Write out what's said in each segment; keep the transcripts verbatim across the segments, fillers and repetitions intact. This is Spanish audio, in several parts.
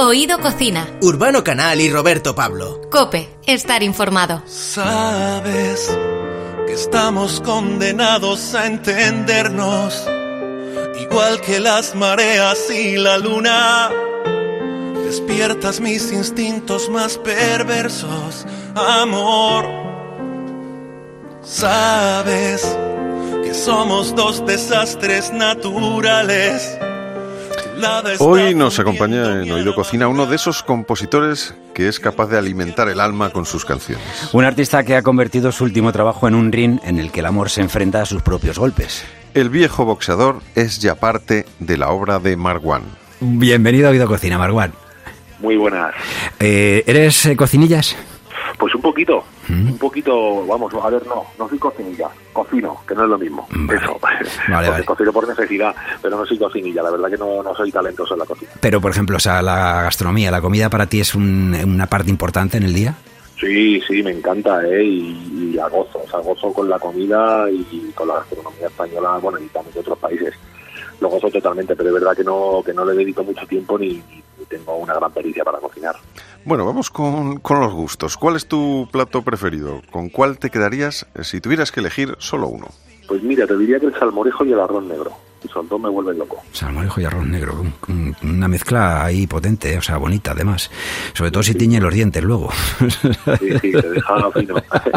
Oído Cocina. Urbano Canal y Roberto Pablo. COPE. Estar informado. Sabes que estamos condenados a entendernos, igual que las mareas y la luna. Despiertas mis instintos más perversos, amor. Sabes que somos dos desastres naturales. Hoy nos acompaña en Oído Cocina uno de esos compositores que es capaz de alimentar el alma con sus canciones. Un artista que ha convertido su último trabajo en un ring en el que el amor se enfrenta a sus propios golpes. El viejo boxeador es ya parte de la obra de Marwan. Bienvenido a Oído Cocina, Marwan. Muy buenas. Eh, ¿Eres eh, cocinillas? Pues un poquito, ¿Mm? un poquito, vamos, a ver, no, no soy cocinilla, cocino, que no es lo mismo. Vale. Eso, Vale, vale. Cocino por necesidad, pero no soy cocinilla, la verdad que no, no soy talentoso en la cocina. Pero, por ejemplo, o sea, la gastronomía, la comida para ti es un, una parte importante en el día. Sí, sí, me encanta, ¿eh? Y, y a gozo, o sea, gozo con la comida y con la gastronomía española, bueno, y también de otros países. Lo gozo totalmente, pero es verdad que no que no le dedico mucho tiempo ni, ni tengo una gran pericia para cocinar. Bueno, vamos con, con los gustos. ¿Cuál es tu plato preferido? ¿Con cuál te quedarías si tuvieras que elegir solo uno? Pues mira, te diría que el salmorejo y el arroz negro. Esos dos me vuelven loco. Salmorejo y arroz negro, un, una mezcla ahí potente, ¿eh? O sea, bonita además. Sobre todo si tiñe los dientes luego. Sí, sí, te deja fino.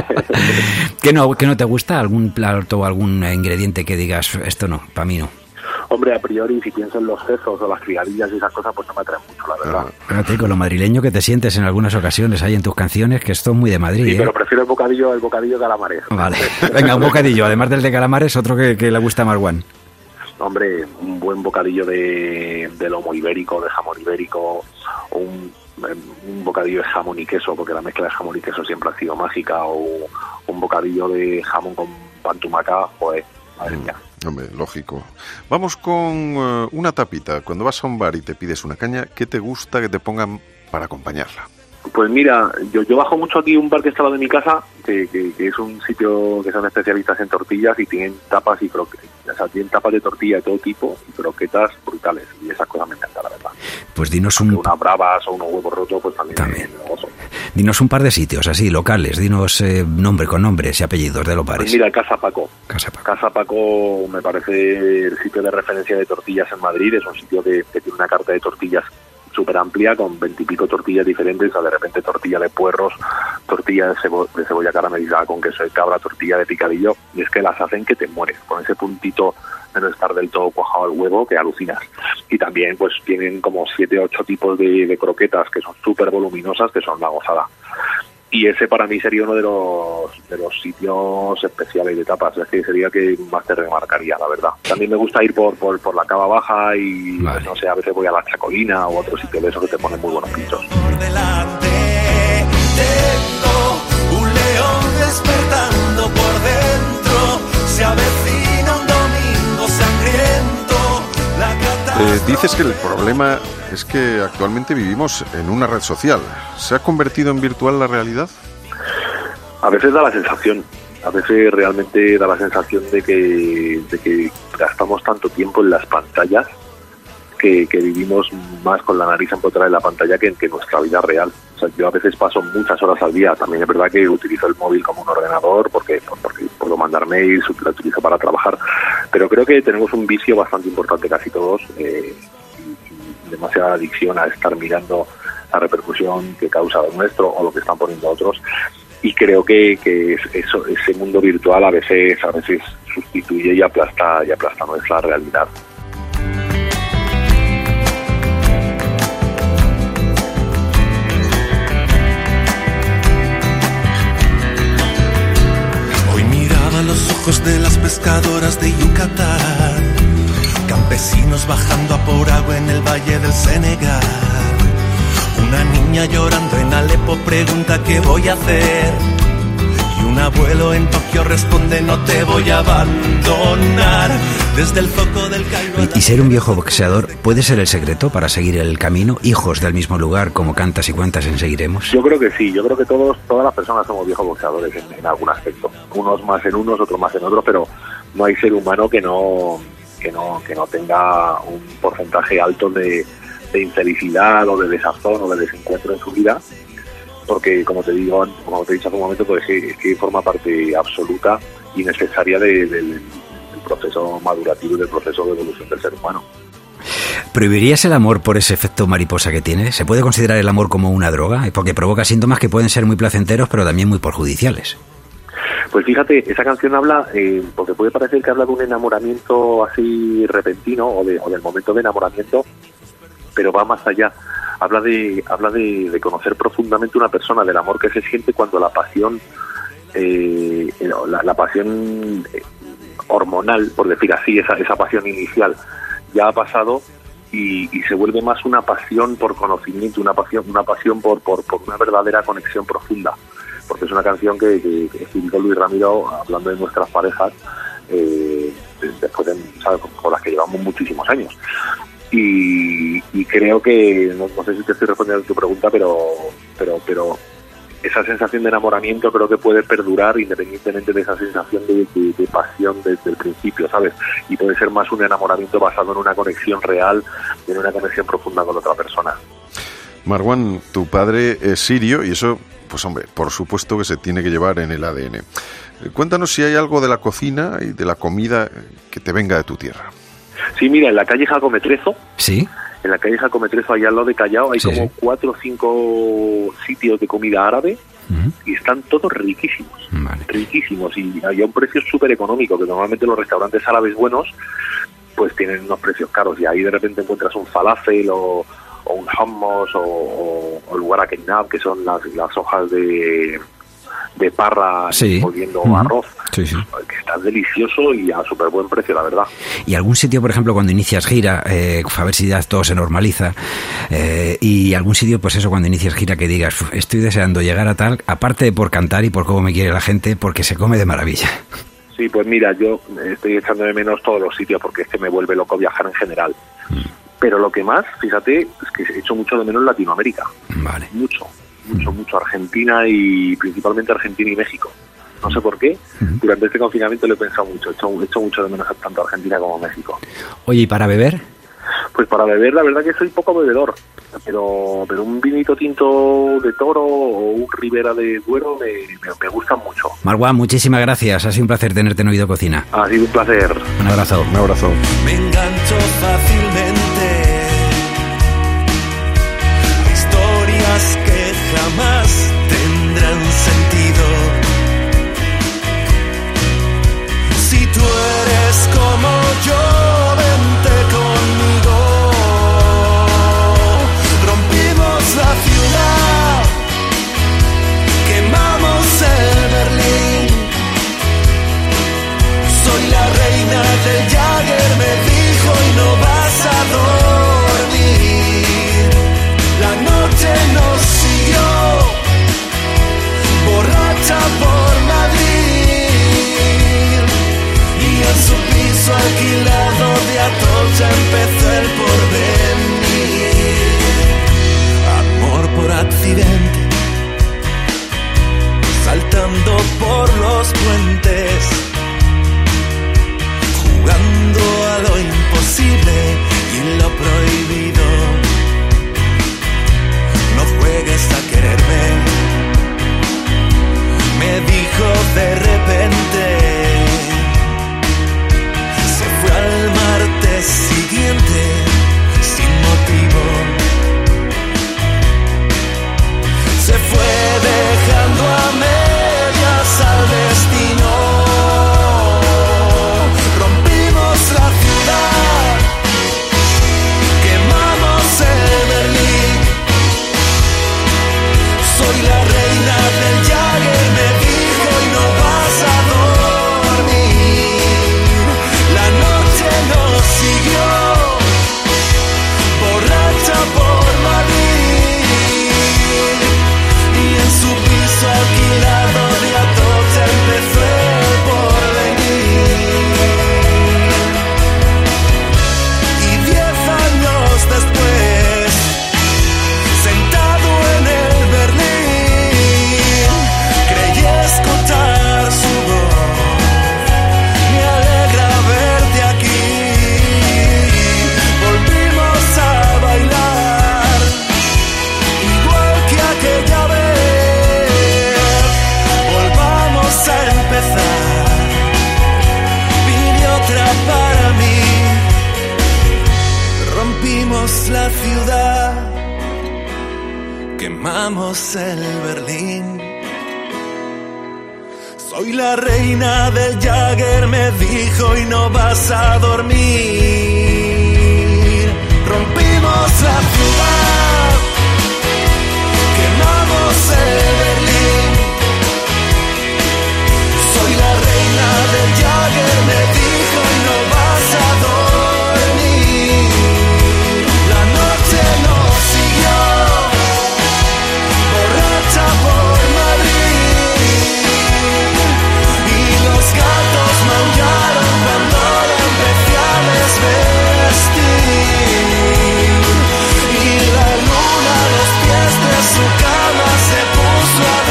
¿Qué no, qué no te gusta? ¿Algún plato o algún ingrediente que digas, esto no, para mí no? Hombre, a priori, si pienso en los sesos o las criadillas y esas cosas, pues no me atraen mucho, la verdad. Fíjate, con lo madrileño que te sientes en algunas ocasiones ahí en tus canciones, que esto es muy de Madrid, Sí, ¿eh? pero prefiero el bocadillo, el bocadillo de calamares. Vale, venga, un bocadillo, además del de calamares, otro que, que le gusta a Marwan. Hombre, un buen bocadillo de, de lomo ibérico, de jamón ibérico, o un, un bocadillo de jamón y queso, porque la mezcla de jamón y queso siempre ha sido mágica, o un bocadillo de jamón con pan tumaca, pues, madre mía. Hombre, lógico. Vamos con uh, una tapita. Cuando vas a un bar y te pides una caña, ¿qué te gusta que te pongan para acompañarla? Pues mira, yo, yo bajo mucho aquí un bar que está al lado de mi casa, que, que, que es un sitio que son especialistas en tortillas y tienen tapas y croquetas. O sea, tienen tapas de tortilla de todo tipo y croquetas brutales. Y esas cosas me encantan, la verdad. Pues dinos un... Unas bravas o unos huevos rotos, pues también, también. me gozo. Dinos un par de sitios así, locales. Dinos eh, nombre con nombres y apellidos de los bares. Pues mira, Casa Paco. Casa Paco. Casa Paco me parece el sitio de referencia de tortillas en Madrid. Es un sitio que, que tiene una carta de tortillas súper amplia, con veintipico tortillas diferentes. O sea, de repente tortilla de puerros, tortilla de, cebo- de cebolla caramelizada con queso de cabra, tortilla de picadillo. Y es que las hacen que te mueres, con ese puntito de no estar del todo cuajado el huevo, que alucinas. Y también pues tienen como siete o ocho tipos de, de croquetas que son súper voluminosas, que son la gozada. Y ese para mí sería uno de los de los sitios especiales de tapas, es que sería que más te remarcaría, la verdad. También me gusta ir por por, por la Cava Baja y, vale. No sé, a veces voy a la Chacolina o otro sitio de esos que te ponen muy buenos pinchos. Por delante tengo un león despertando por dentro, se avecina un domingo sangriento. La Eh, dices que el problema es que actualmente vivimos en una red social. ¿Se ha convertido en virtual la realidad? A veces da la sensación, a veces realmente da la sensación de que, de que gastamos tanto tiempo en las pantallas que, que vivimos más con la nariz empotrada en la pantalla que en que nuestra vida real. O sea, yo a veces paso muchas horas al día. También es verdad que utilizo el móvil como un ordenador porque, porque puedo mandar mails, lo utilizo para trabajar. Pero creo que tenemos un vicio bastante importante casi todos, eh, y, y demasiada adicción a estar mirando la repercusión que causa lo nuestro o lo que están poniendo otros. Y creo que, que eso, ese mundo virtual a veces, a veces sustituye y aplasta, y aplasta nuestra realidad. Los ojos de las pescadoras de Yucatán, campesinos bajando a por agua en el valle del Senegal, una niña llorando en Alepo pregunta qué voy a hacer, y un abuelo en Tokio responde no te voy a abandonar. Desde el foco del Cairo. Y, y ser un viejo boxeador puede ser el secreto para seguir el camino, hijos del mismo lugar, como cantas y cuentas en Seguiremos. Yo creo que sí, yo creo que todos, todas las personas somos viejos boxeadores en, en algún aspecto. Unos más en unos, otros más en otros, pero no hay ser humano que no, que no, que no tenga un porcentaje alto de, de infelicidad o de desazón o de desencuentro en su vida, porque como te digo, como te he dicho hace un momento, pues es que, es que forma parte absoluta y necesaria de, de, del proceso madurativo y del proceso de evolución del ser humano. ¿Prohibirías el amor por ese efecto mariposa que tiene? ¿Se puede considerar el amor como una droga? Porque provoca síntomas que pueden ser muy placenteros, pero también muy perjudiciales. Pues fíjate, esa canción habla, eh, porque puede parecer que habla de un enamoramiento así repentino o, de, o del momento de enamoramiento, pero va más allá. Habla de habla de, de conocer profundamente una persona, del amor que se siente cuando la pasión, eh, la, la pasión hormonal, por decir así, esa, esa pasión inicial, ya ha pasado y, y se vuelve más una pasión por conocimiento, una pasión, una pasión por, por, por una verdadera conexión profunda. Porque es una canción que, que, que escribió Luis Ramiro hablando de nuestras parejas, eh, después de, ¿sabes?, con las que llevamos muchísimos años. Y, y creo que, no, no sé si te estoy respondiendo a tu pregunta, pero, pero, pero esa sensación de enamoramiento creo que puede perdurar independientemente de esa sensación de, de, de pasión desde el principio, ¿sabes? Y puede ser más un enamoramiento basado en una conexión real, en una conexión profunda con otra persona. Marwan, tu padre es sirio y eso, pues hombre, por supuesto que se tiene que llevar en el A D N. Cuéntanos si hay algo de la cocina y de la comida que te venga de tu tierra. Sí, mira, en la calle Jacometrezo, ¿sí? En la calle Jacometrezo, allá al lado de Callao, hay sí, como sí. cuatro o cinco sitios de comida árabe uh-huh. y están todos riquísimos, vale. riquísimos, y hay un precio súper económico, que normalmente los restaurantes árabes buenos pues tienen unos precios caros, y ahí de repente encuentras un falafel o, o un hummus o, o, o lugar a kebab, que son las, las hojas de... de parra sí. volviendo uh-huh. arroz, sí, sí. que está delicioso y a súper buen precio, la verdad. ¿Y algún sitio, por ejemplo, cuando inicias gira, eh, a ver si ya todo se normaliza, eh, y algún sitio, pues eso, cuando inicias gira, que digas, estoy deseando llegar a tal, aparte de por cantar y por cómo me quiere la gente, porque se come de maravilla? Sí, pues mira, yo estoy echando de menos todos los sitios, porque es que me vuelve loco viajar en general. Mm. Pero lo que más, fíjate, es que he hecho mucho de menos Latinoamérica. Vale. Mucho. mucho, mucho Argentina, y principalmente Argentina y México. No sé por qué, uh-huh. durante este confinamiento lo he pensado mucho, he hecho, he hecho mucho de menos tanto Argentina como México. Oye, ¿y para beber? Pues para beber, la verdad que soy poco bebedor, pero pero un vinito tinto de Toro o un Ribera de Duero me, me, me gustan mucho. Marwan, muchísimas gracias, ha sido un placer tenerte en Oído Cocina. Ha sido un placer. Un abrazo. Un abrazo. Me engancho fácilmente a historias que jamás tendrán sentido. Si tú eres como yo, vente conmigo. Rompimos la ciudad, quemamos el Berlín. Soy la reina del Jagger, me dijo, y no vas a dormir. La noche nos siguió, borracha por Madrid, y en su piso alquilado de Atocha empezó el porvenir. Amor por accidente, saltando por los puentes, jugando a lo imposible y lo prohibido. No juegues a quererme, me dijo de repente. Se fue al martes siguiente sin motivo. Se fue dejando a medias al destino. Rompimos la ciudad, quemamos el Berlín. Soy la reina del Jagger, me dijo, y no vas a dormir. La noche nos siguió, borracha por Madrid, y amamos el Berlín. Soy la reina del Jagger, me dijo, y no vas a dormir. Rompimos la ciudad, quemamos el Berlín. Soy la reina del Jagger, me dijo, y no vas a dormir. La noche nos siguió, borracha por Madrid, y los gatos maullaron cuando la empecé a desvestir, y la luna a los pies de su cama se puso a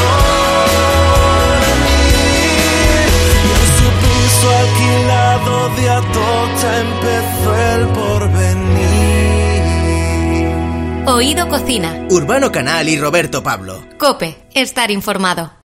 dormir, y en su piso alquilado de Atocha empezó el porvenir. Oído Cocina. Urbano Canal y Roberto Pablo. COPE. Estar informado.